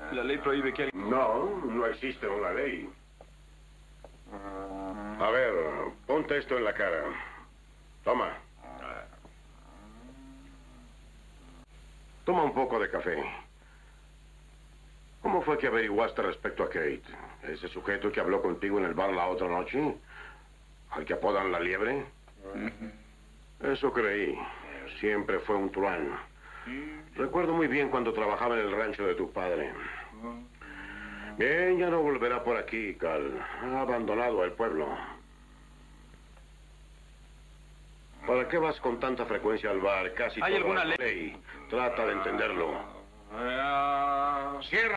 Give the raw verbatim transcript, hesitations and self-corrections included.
La ley prohíbe que alguien... No, no existe una ley. A ver, ponte esto en la cara. Toma. Toma un poco de café. ¿Cómo fue que averiguaste respecto a Kate? ¿Ese sujeto que habló contigo en el bar la otra noche? ¿Al que apodan la liebre? Eso creí. Siempre fue un truán. Recuerdo muy bien cuando trabajaba en el rancho de tu padre. Bien, ya no volverá por aquí, Cal. Ha abandonado el pueblo. ¿Para qué vas con tanta frecuencia al bar? Casi ¿Hay todo alguna es ley? Trata de entenderlo. ¡Cierra!